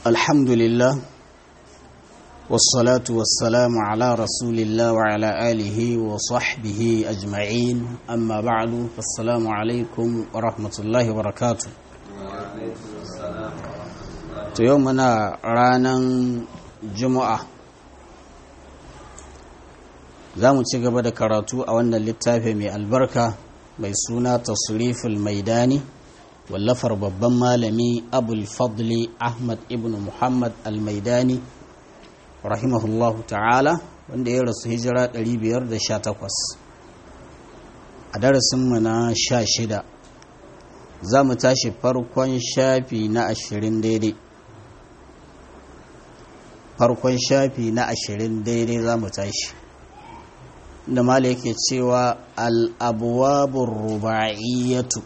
الحمد لله والصلاة والسلام على رسول الله وعلى آله وصحبه أجمعين أما بعد فالسلام عليكم ورحمة الله وبركاته يومنا رانا جمعة za mu ci gaba da karatu a wannan littafi mai albarka mai suna tasriful maidani wallafar babban malami abul fadli ahmad ibn muhammad al-maidani rahimahullahu ta'ala wanda ya rasu hijira 518 a darasinmu na 16 za mu tashi farkon shafi na 20 daidai farkon shafi na 20 daidai za mu tashi da mala yake cewa al'abuwabun ruba'iyyatu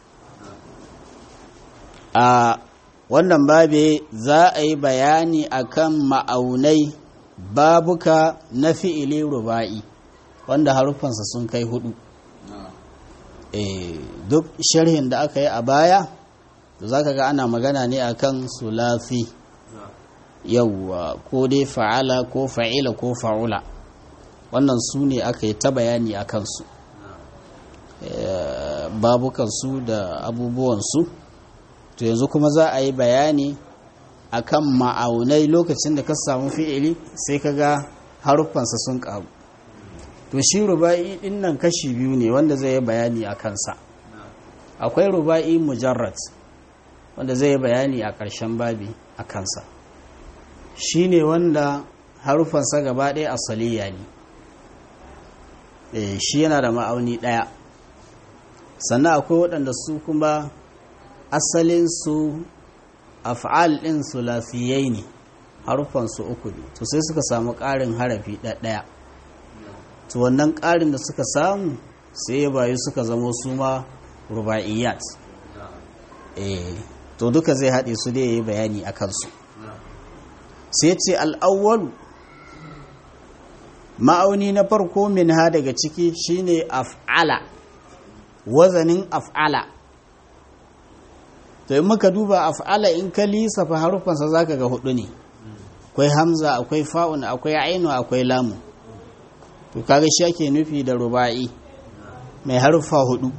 a wannan babe za a yi bayani akan ma'aunai babuka na fi'ili ruba'i wanda harufansa sun kai 4 duk sharhin da aka yi a baya za ka ga ana magana ne akan sulafi yawwa ko dai fa'ala ko fa'ila ko fa'ula wannan su ne aka yi ta bayani a kansu babukansu da abubuwansu to yanzu kuma za a yi bayani akan ma'aunai lokacin da ka samu fi'ili sai ka ga haruffansa sun ƙaru to shi ruba'i ɗin nan kashi biyu ne wanda zai yi bayani a kansa akwai ruba'i mujarrad wanda zai yi bayani a ƙarshen babi a kansa shi ne wanda haruffansa gaba ɗaya asaliya ne shi yana da ma'auni ɗaya sannan akwai waɗanda su kuma asalinsu af'al ɗin sulafiyai ne harufansu 3 ne to sai suka samu ƙarin harafi ɗaya to wannan ƙarin da suka samu sai ya bayu suka zamo su ma ruba'iyat to duka zai haɗe su da ya yi bayani a kansu sai ce al'awwalu ma'auni na farko min ha daga ciki shine af'ala wazanin af'ala to in muka duba af'ala in ka lissafa harufansa zaka ga 4 ne akwai hamza akwai fa'un akwai ainu akwai lamu to kaga shi ake nufi da ruba'i mai harufa 4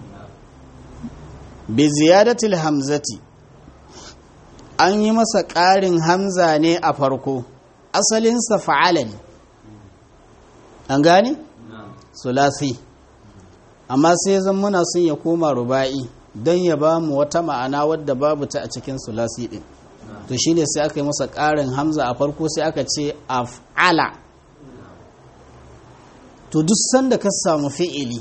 bi ziyadatil hamzati an yi masa ƙarin hamza ne a farko asalinsa fa'ala ne an gane? sulasi amma sai zan muna sun ya koma ruba'i don ya ba mu wata ma'ana wadda babu ta a cikin sulasi din to shine sai aka yi masa ƙarin hamza a farko sai aka ce af'ala to duk sanda ka samu fi'ili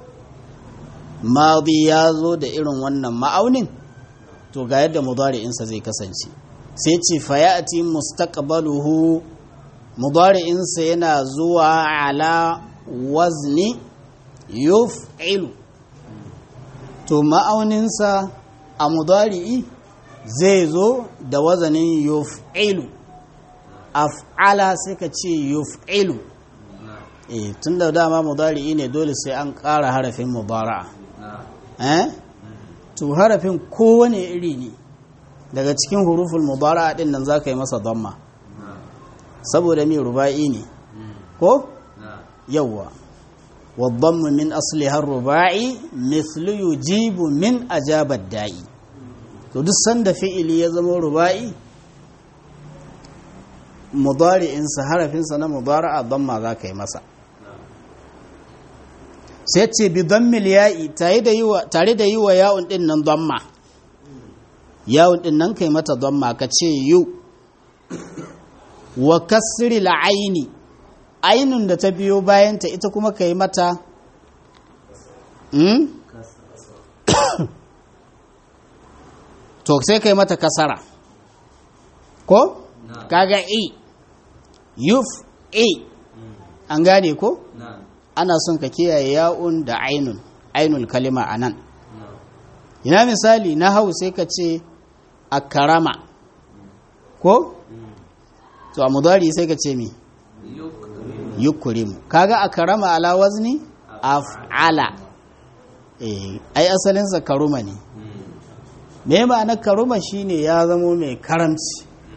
madi ya zo da irin wannan ma'aunin to ga yadda mudari'insa zai kasance sai ce fayati mustaqbaluhu mudari'insa yana zuwa ala wazni yuf'ilu to ma'auninsa a mudari'i zai zo da wazanin yuf'ilu af'ala sai ka ce yuf'ilu tun da dama mudari'i ne dole sai an ƙara harafin mudara'a to harafin kowane iri ne daga cikin huruful mudara'a din nan za ka yi masa damma saboda mai ruba'i ne ko yawwa wadammu min asliha ruba'i mithlu yujibu min ajaba da'i to duk sanda fi'ili ya zama ruba'i mudari'insa harafinsa na mudara'a damma za ka yi masa sai ce bi dammil ya'i tare da yi wa ya'un din nan damma ya'un din nan kai mata damma ka ce yu wa kasri la'aini ainun da ta biyo bayanta ita kuma ka yi mata to sai ka yi mata kasara ko kaga yuf an gane ko ana son ka kiyaye ya'un da ainul kalima a nan ina misali na hau sai ka ce akarama ko to a mudari sai ka ce mi yukurimu kaga akarama ala wazni af'ala ai asalinsa karuma ne me ma'anar karuma shine ya zamo mai karamci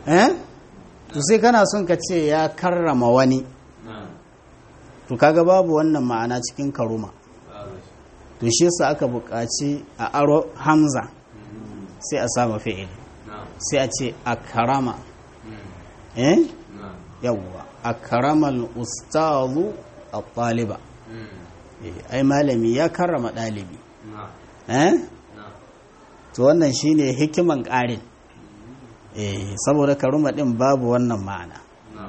to sai kana son ka ce ya karrama wani to kaga babu wannan ma'ana cikin karuma to shi yasa aka buƙaci a aro hamza sai a sama fi'il sai a ce akrama yawwa akramal ustazu at-taliba ai malami ya karrama ɗalibi to wannan shine hikiman ƙarin saboda karuma ɗin babu wannan ma'ana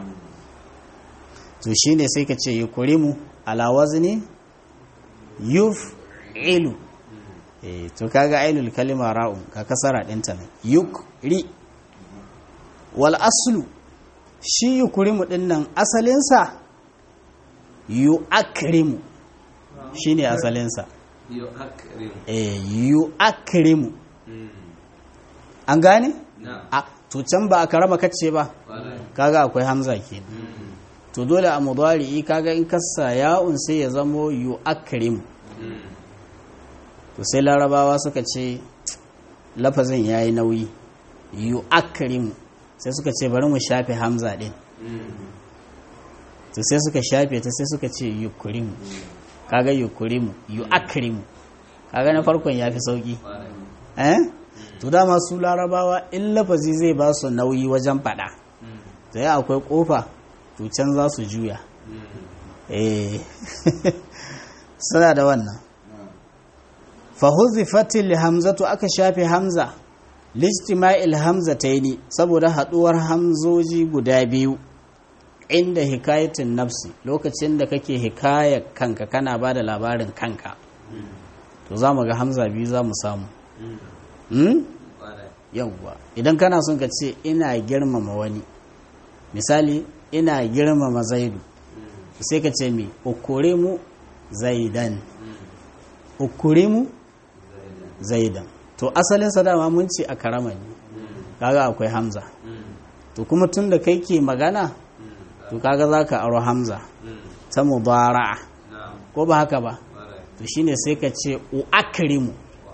to shine sai ka ce yukrimu ala wazni yuf'ilu to kaga ainul kalima ra'un ka kasara ɗinta ne yukri wal aslu shi yukrimu ɗin nan asalinsa yu'akrimu shine asalinsa yu'akrimu an gane a to can ba a karama kace ba kaga akwai hamza ke to dole a mudari kaga in kasa ya'un sai ya zamo yu'akrimu to sai larabawa suka ce lafazin yayi nauyi yu'akrimu sai suka ce bari mu shafe hamza din to sai suka shafe ta sai suka ce yukrimu kaga yukrimu yu'akrimu kaga na farkon yafi sauki to dama su larabawa in lafazi zai ba su nauyi wajen fada to ya akwai kofa to can za su juya suna da wannan fahuzifatil hamzatu aka shafe hamza lijtima'il hamzataini saboda haduwar hamzoji guda biyu inda hikayatin nafsi lokacin da kake hikayar kanka kana ba da labarin kanka to za mu ga hamza biyu za mu samu yawwa idan kana son ka ce ina girmama wani misali ina girmama zaidu sai ka ce mi ukurimu zaidan ukurimu zaidan to asalin sa dama mun ce a karama ne kaga akwai hamza to kuma tun da kai ke magana to kaga za ka aro hamza ta mubara'a ko ba haka ba to shine sai ka ce uakrimu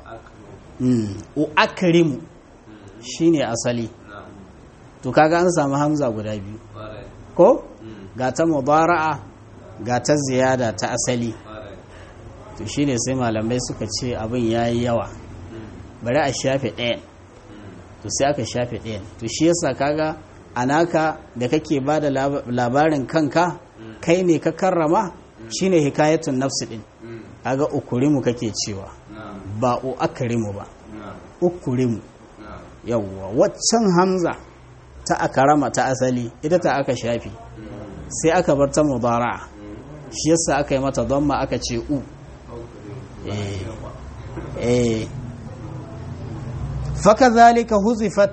uakrimu shine asali to kaga an samu hamza guda biyu ko ga ta mubara'a ga ta ziyada ta asali to shine sai malamai suka ce abin yayi yawa bari a shafe ɗayan to sai aka shafe ɗayan to shi yasa kaga anaka da kake ba da labarin kanka kai ne ka karrama shine hikayatun nafsi din kaga ukurimu kake cewa ba uakrimu ba ukurimu yawwa waccan hamza ta akarama ta asali ita ta aka shafi sai aka bar ta mudara'a shi yasa aka yi mata dhamma aka ce u fakazalika huzifat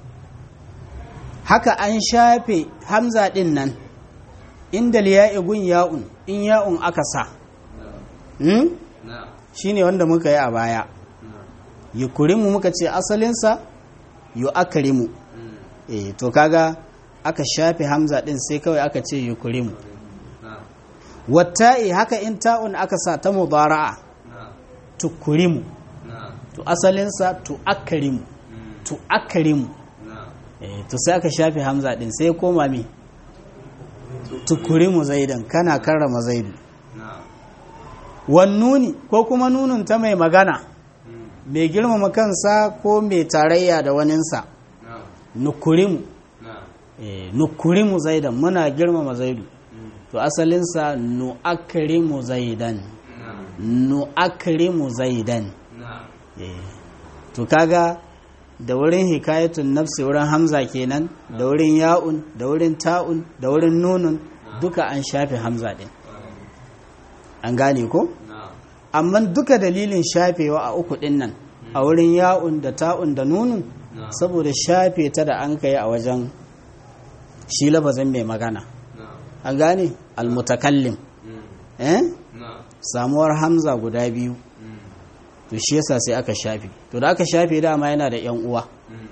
haka an shafe hamza din nan inda liya'i gun ya'un in ya'un aka sa shine wanda muka yi a baya yukurimu muka ce asalinsa yu'akrimu to kaga aka shafe hamza din sai kawai aka ce yukurimu watta'i haka in ta'un aka sa ta mudara'a tukurimu to asalinsa tu'akrimu to sai aka shafe hamza din sai koma mi tukurimu zaidan kana karrama zaidu wannuni ko kuma nunun ta mai magana mai girmama kansa ko mai tarayya da waninsa nukurimu zaidan muna girmama zaidu to asalinsa nu'akrimu zaidan to kaga da wurin hikayatun nafsi wurin hamza kenan da wurin ya'un da wurin ta'un da wurin nunun duka an shafe hamza din an gane ko amma duka dalilin shafewa a uku din nan a wurin ya'un da ta'un da nunun saboda shafe ta da an kai a wajen shi lafazin mai magana an gane almutakallim samuwar hamza guda biyu to shi yasa sai aka shafe to da aka shafe dama yana da yan uwa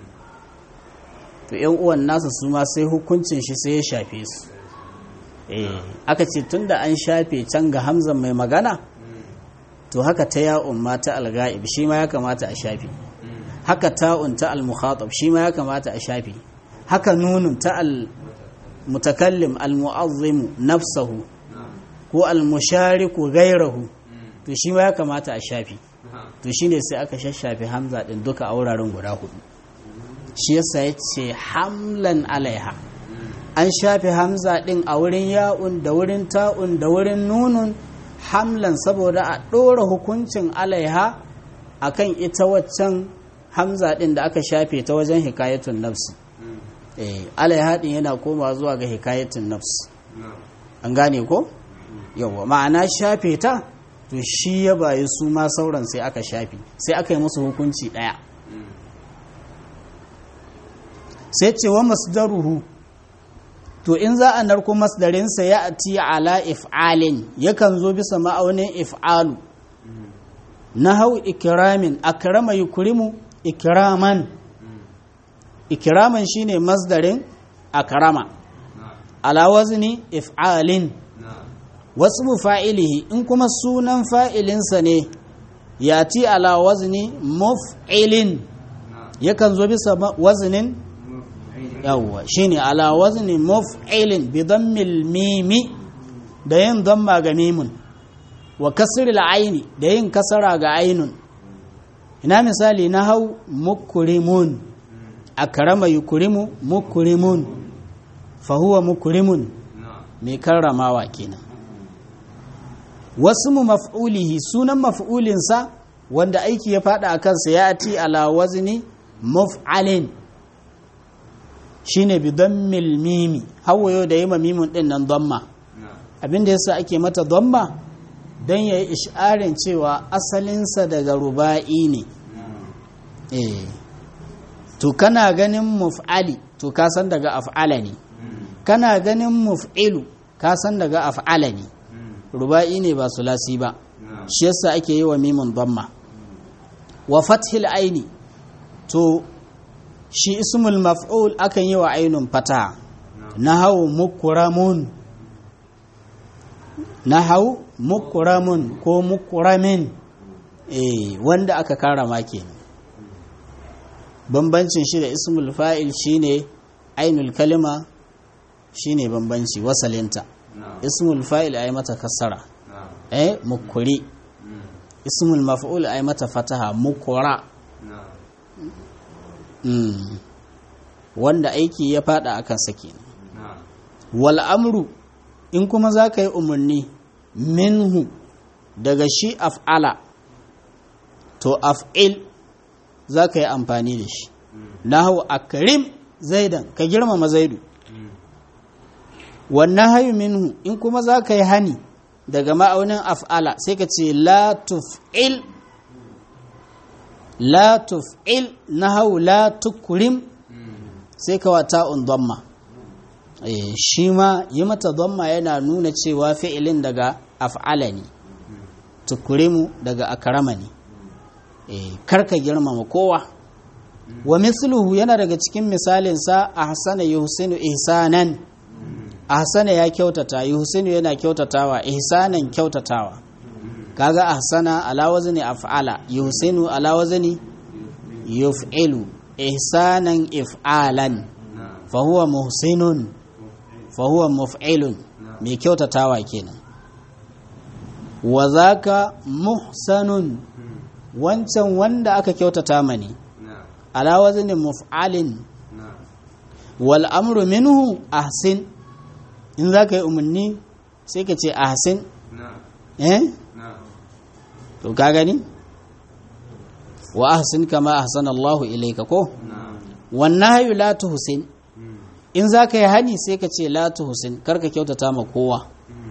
to yan uwan nasa su ma sai hukuncin shi sai ya shafe su aka ce tunda an shafe can ga hamzan mai magana to haka ta ya'un ma ta alga'ib shi ma ya kamata a shafe haka ta'un ta al-mukhatab shi ma ya kamata a shafe haka nunun ta al-mutakallim al-mu'azzimu nafsahu ko al-mushariku gairahu to shi ma ya kamata a shafi to shine sai aka shashafe hamza din duka a wuraren guda hudu shi yasa yace hamlan alaiha an shafe hamza din a wurin ya'un da wurin ta'un da wurin nunun hamlan saboda a ɗora hukuncin alaiha akan ita waccan hamza din da aka shafe ta wajen hikayatun nafsi alaiha din yana koma zuwa ga hikayatun nafsi an gane ko yawa ma'ana shafe ta to shi ya bayi su ma sauran sai aka shafe sai aka yi musu hukunci ɗaya sai ce wa masdaruhu to in za a narko masdarinsa ya ati ala if'alin yakan zo bisa ma'aunin if'alu na hau ikiramin akrama yukrimu ikiraman ikiraman shine masdarin akrama ala wazni if'alin wasu fa'ilihi in kuma sunan fa'ilinsa ne ya ti ala wazni muf'ilin yakan zo bisa waznin yawwa shine ala wazni muf'ilin bi dammil mimi da yin damma ga mimun wa kasril aini da yin kasara ga ainun ina misali na hau mukrimun akrama yukrimu mukrimun fa huwa mukrimun mai karramawa kenan wasu maf'ulihi sunan maf'ulinsa wanda aiki ya fada a kansa ya ati ala wazni muf'alin shine bi dammil mimi hawayo da yima mimun din nan damma abinda yasa ake mata damma dan yayi isharin cewa asalinsa daga ruba'i ne to kana ganin muf'ali to ka san daga af'ala ne kana ganin muf'ilu ka san daga af'ala ne ruba'i ne ba sulasi ba shi yasa ake yi wa mimun damma wa fathil aini to shi ismul maf'ul akan yi wa ainun fata nahau mukramun nahau mukramun ko mukramin wanda aka karama kenan bambancin shi da ismul fa'il shine ainul kalima shine bambanci wasalinta ismul fa'il ay mata kasara mukuri ismul maf'ul ay mata fataha mukura wanda aiki ya fada akan sake wal amru in kuma zaka yi umarni minhu daga shi af'ala to af'il zaka yi amfani da shi nahu akrim zaidan ka girmama zaidu wannan hayu minhu in kuma zaka yi hani daga ma'aunin af'ala sai ka ce la tuf'il nahu la tukrim sai ka wata damma shi ma yi mata damma yana nuna cewa fi'ilin daga af'ala ne tukrimu daga akrama ne karka girmama kowa wa misluhu yana daga cikin misalinsa ahsana yuhsinu ihsanan ahsana ya kyautata yuhsinu yana kyautatawa ihsanan kyautatawa kaga ahsana ala wazni af'ala yuhsinu ala wazni yuf'ilu ihsanan if'alan fa huwa muhsinun fa huwa muf'ilun mai kyautatawa kenan wa zaka muhsanun wancan wanda aka kyautata mani ala wazni muf'alin wal amru minhu ahsin in za ka yi umarni sai ka ce ahsin to ka gani wa ahsin kama ahsana Allahu ilayka ko wannan hayu la tuhsin in za ka yi hani sai ka ce la tuhsin karka kyautata ma kowa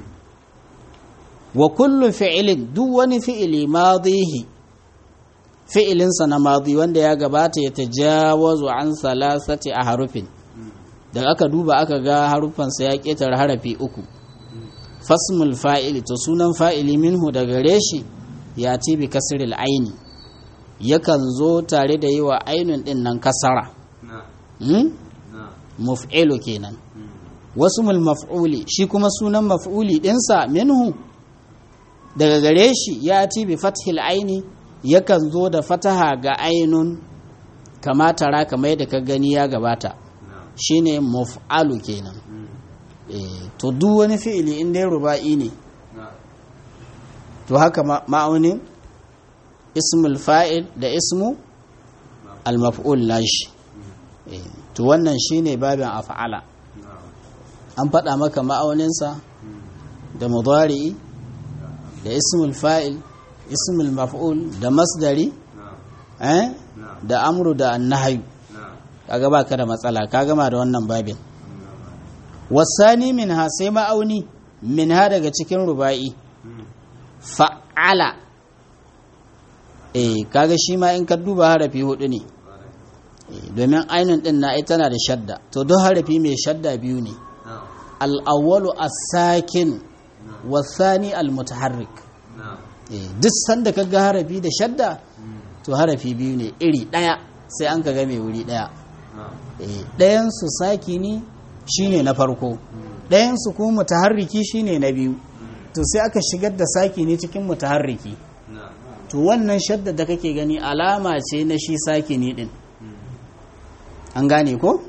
wa kullu fi'ilin duk wani fi'ili madihi fi'ilinsa na madi wanda ya gabata ya tajawazu an salasati a harufin da aka duba aka ga harufansa ya ƙetare harafi uku fasmul fa'ili to sunan fa'ili minhu da gare shi ya ce bi kasril aini yakan zo tare da yi wa ainun ɗin nan kasara muf'ilu kenan wasmul maf'uli shi kuma sunan maf'uli ɗinsa minhu daga gare shi ya ce bi fathil aini yakan zo da fataha ga ainun kama tara kamar yadda ka gani ya gabata shine muf'alu kenan to duk wani fi'ili in dai ruba'i ne to haka ma'aunin ismul fa'il da ismu al-maf'ul nashi to wannan shine babin af'ala an faɗa maka ma'auninsa da mudari'i da ismul fa'il ismul maf'ul da masdari da amru da annahyu kaga baka da matsala ka gama da wannan babin wasani minha sai ma'auni minha daga cikin ruba'i fa'ala kaga shi ma in ka duba harafi hudu ne domin ainun din na tana da shadda to duk harafi mai shadda biyu ne al-awwalu as-sakin wasani al-mutaharrik duk sanda kaga harafi da shadda to harafi biyu ne iri daya sai an kaga mai wuri daya dayan su sakini shine na farko dayan su kuma mutaharriki shine na biyu to sai aka shigar da sakini cikin mutaharriki to wannan shadda da kake gani alama ce na shi sakini din an gane ko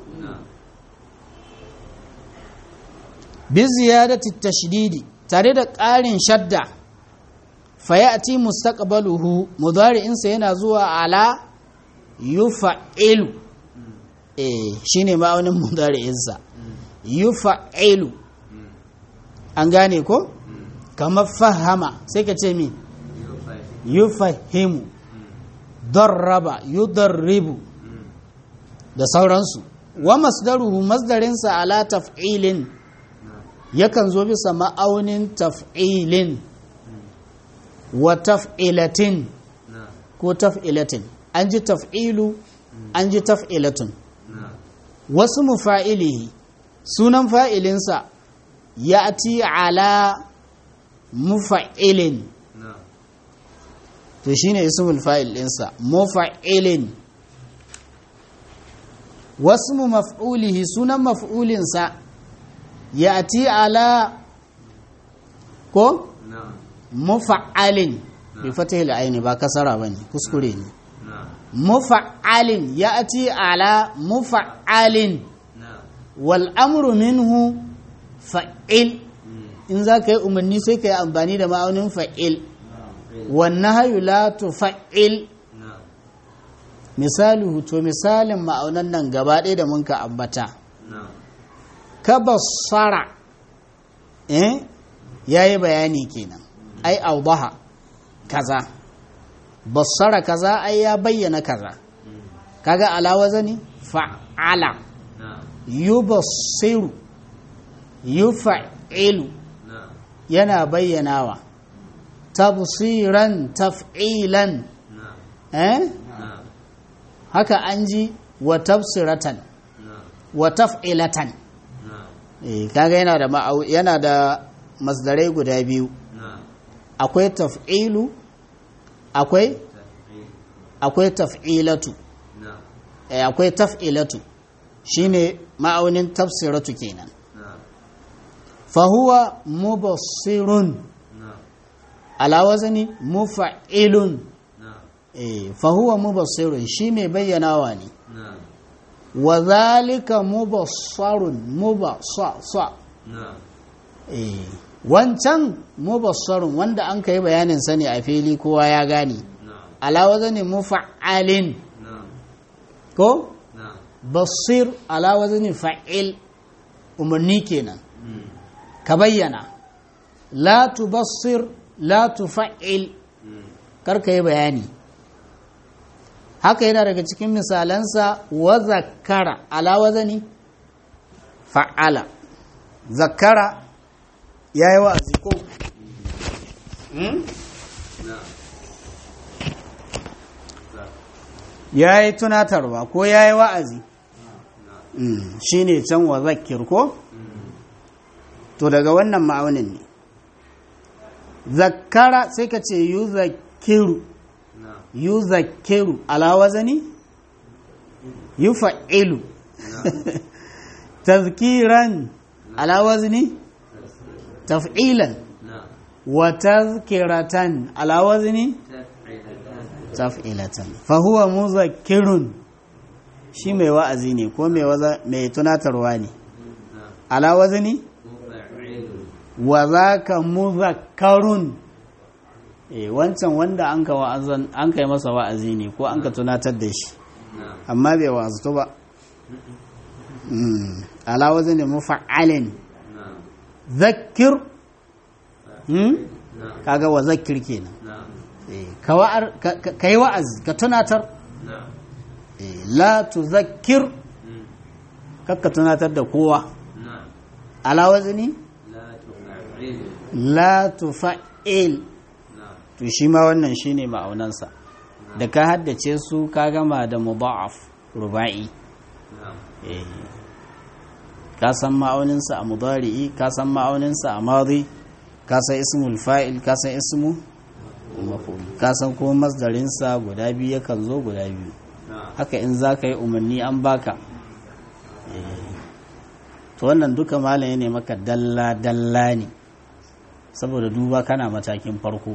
bi ziyadati tashdidi tare da ƙarin shadda fayati mustaqbaluhu mudari'insa yana zuwa ala yufa'ilu shine ma'aunin mudari'insa yufa'ilu an gane ko kamar fahama sai ka ce mi yufahimu darraba yudarribu da sauransu wa masdaruhu masdarinsa ala taf'ilin yakan zo bisa ma'aunin taf'ilin wa taf'ilatin ko taf'ilatin an ji taf'ilu an ji taf'ilatun wasu mufa'ilihi sunan fa'ilinsa ya ti ala mufa'ilin to shine ismul fa'il ɗinsa mufa'ilin wasu maf'ulihi sunan maf'ulinsa ya ti ala ko mufa'alin bi fatihil aini ba kasara bane kuskure ne mufa'alin ya'ti ala mufa'alin wal amru minhu fa'il in za ka yi umarni sai ka yi amfani da ma'aunin fa'il wan nahyu la tufa'il misaluhu to misalin ma'aunan nan gaba ɗaya da mun ka ambata ka basara yayi bayani kenan ai awdaha kaza basara kaza ai ya bayyana kaza kaga ala wazani fa'ala yubassiru yufa'ilu yana bayyanawa tabsiran taf'ilan haka an ji wa tafsiratan wa taf'ilatan kaga yana da masdarai guda biyu akwai taf'ilu akwai taf'ilatu akwai taf'ilatu shine ma'aunin tafsiratu kenan fa huwa mubassirun ala wazni mufa'ilun fa huwa mubassirun shi mai bayyanawa ne wa zalika mubassarun mubassa wancan mubassarun wanda an kai bayanin sa ne a fili kowa ya gane ala wazni mufa'alin ko basir ala wazni fa'il umarni kenan ka bayyana la tubassir la tufa'il karka yi bayani haka yana daga cikin misalansa wa zakara ala wazni fa'ala zakara yayi wa'azi ko yayi tunatarwa ko yayi wa'azi shine can wa zakir ko to daga wannan ma'aunin ne zakara sai ka ce yuzakiru ala wazani yufa'ilu tazkiran ala wazni taf'ilan wa tazkiratan ala wazni taf'ilatan fa huwa muzakkirun shi mai wa'azi ne ko mai tunatarwa ne ala wazni wa zaka muzakkarun wancan wanda an kai masa wa'azi ne ko an ka tunatar da shi amma bai wa'azto ba ala wazni mufa'alin zakkir kaga wa zakkir kenan ka yi wa'azi ka tunatar la tuzakkir kakka tunatar da kowa ala wazni la tufa'il to shi ma wannan shine ma'aunansa da ka haddace su ka gama da mudha'af ruba'i ka san ma'auninsa a mudari'i ka san ma'auninsa a madi ka san ismul fa'il ka san ismu maf'ul ka san kuma masdarinsa guda biyu yakan zo guda biyu haka in za ka yi umarni an baka to wannan duka malaye ne maka dalla ne saboda duba kana matakin farko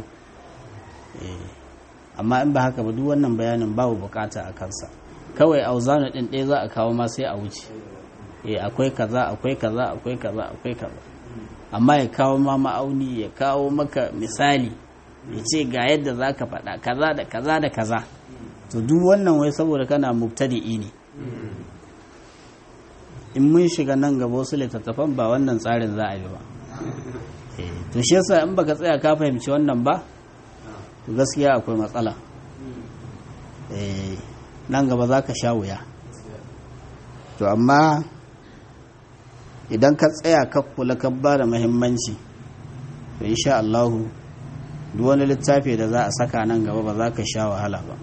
amma in ba haka ba duk wannan bayanin babu bukata a kansa kawai auzanu din ɗaya za a kawo ma sai a wuce akwai kaza akwai kaza akwai kaza akwai kaza amma ya kawo ma ma'auni ya kawo maka misali ya ce ga yadda za ka faɗa kaza da kaza da kaza to duk wannan wai saboda kana mubtadi'i ne in mun shiga nan gaba wasu littattafan ba wannan tsarin za a yi ba to shi yasa in baka tsaya ka fahimci wannan ba to gaskiya akwai matsala nan gaba za ka sha wuya to amma idan ka tsaya ka kula ka ba da muhimmanci to insha Allah duk wani littafi da za a saka nan gaba ba za ka sha wahala ba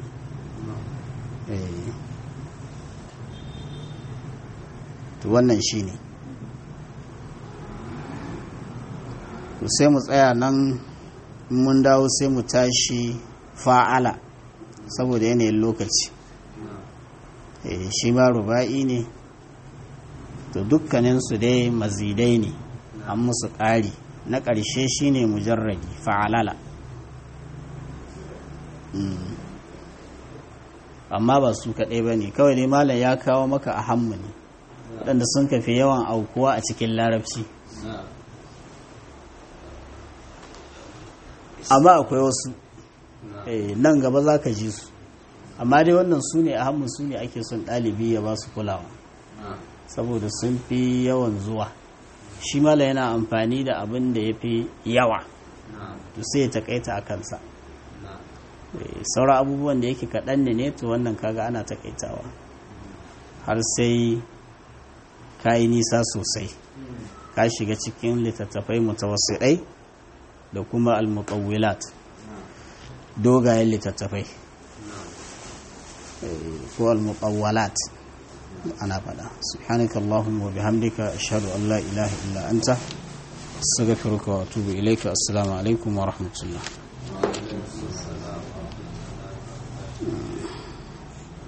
to wannan shine to sai mu tsaya nan mun dawo sai mu tashi fa'ala saboda yanayin lokaci shi ma ruba'i ne to dukkaninsu dai mazidai ne an musu ƙari na ƙarshe shine mujarradi fa'alala amma ba su kaɗai ba ne kawai dai malam ya kawo maka a hammu ne waɗanda sun kafi yawan aukuwa a cikin larabci amma akwai wasu nan gaba za ka ji su amma dai wannan su ne a hammu su ne ake son ɗalibi ya ba su kulawa saboda sun fi yawan zuwa shi mala yana amfani da abin da ya fi yawa to sai ya takaita a kansa sauran abubuwan da yake kaɗan ne to wannan kaga ana takaitawa har sai ka yi nisa sosai ka shiga cikin littattafai mutawassiɗai da kuma al-mutawwilat dogayen littattafai ko al-mutawwalat ana faɗa subhanaka allahumma wa bihamdika ashhadu an la ilaha illa anta astaghfiruka wa atubu ilayka assalamu alaikum wa rahmatullah